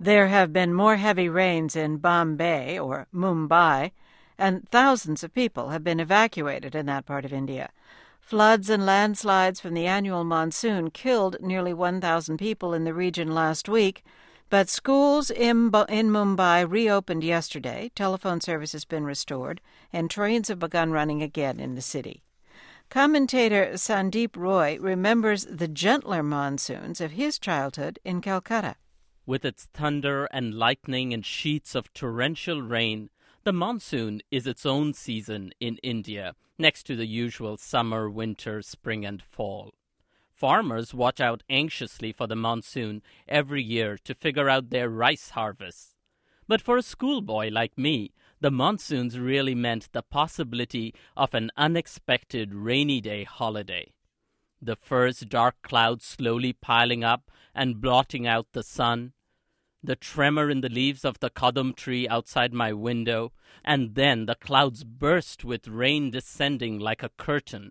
There have been more heavy rains in Bombay, or Mumbai, and thousands of people have been evacuated in that part of India. Floods and landslides from the annual monsoon killed nearly 1,000 people in the region last week, but schools in Mumbai reopened yesterday, telephone service has been restored, and trains have begun running again in the city. Commentator Sandeep Roy remembers the gentler monsoons of his childhood in Calcutta. With its thunder and lightning and sheets of torrential rain, the monsoon is its own season in India, next to the usual summer, winter, spring, and fall. Farmers watch out anxiously for the monsoon every year to figure out their rice harvests. But for a schoolboy like me, the monsoons really meant the possibility of an unexpected rainy day holiday. The first dark clouds slowly piling up and blotting out the sun, the tremor in the leaves of the kadam tree outside my window, and then the clouds burst with rain descending like a curtain.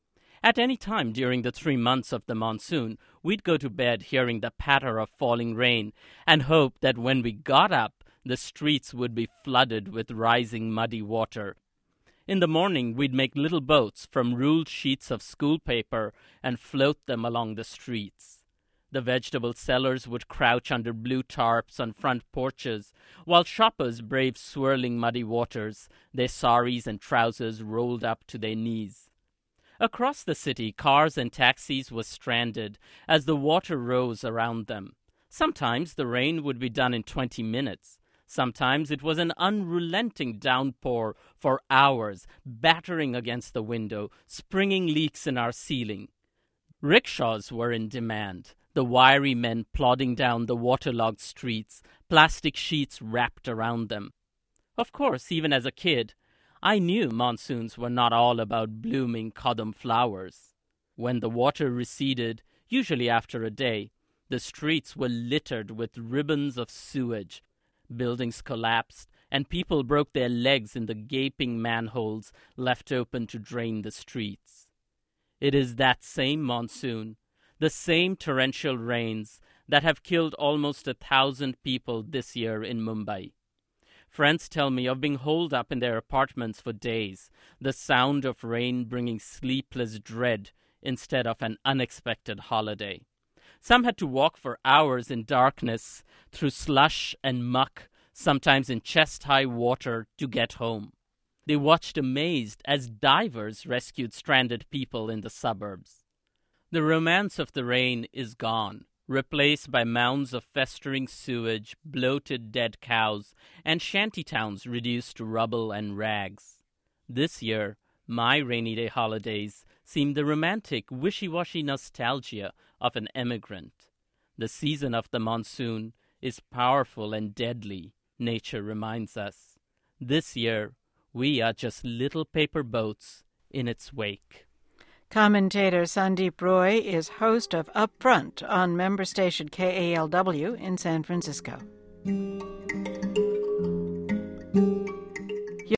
At any time during the 3 months of the monsoon, we'd go to bed hearing the patter of falling rain and hope that when we got up, the streets would be flooded with rising muddy water. In the morning, we'd make little boats from ruled sheets of school paper and float them along the streets. The vegetable sellers would crouch under blue tarps on front porches, while shoppers braved swirling muddy waters, their saris and trousers rolled up to their knees. Across the city, cars and taxis were stranded as the water rose around them. Sometimes the rain would be done in 20 minutes. Sometimes it was an unrelenting downpour for hours, battering against the window, springing leaks in our ceiling. Rickshaws were in demand, the wiry men plodding down the waterlogged streets, plastic sheets wrapped around them. Of course, even as a kid, I knew monsoons were not all about blooming kadam flowers. When the water receded, usually after a day, the streets were littered with ribbons of sewage. Buildings collapsed, and people broke their legs in the gaping manholes left open to drain the streets. It is that same monsoon, the same torrential rains, that have killed almost 1,000 people this year in Mumbai. Friends tell me of being holed up in their apartments for days, the sound of rain bringing sleepless dread instead of an unexpected holiday. Some had to walk for hours in darkness, through slush and muck, sometimes in chest-high water, to get home. They watched amazed as divers rescued stranded people in the suburbs. The romance of the rain is gone, replaced by mounds of festering sewage, bloated dead cows, and shantytowns reduced to rubble and rags. This year, my rainy day holidays seem the romantic, wishy-washy nostalgia of an emigrant. The season of the monsoon is powerful and deadly, nature reminds us. This year, we are just little paper boats in its wake. Commentator Sandeep Roy is host of Up Front on member station KALW in San Francisco.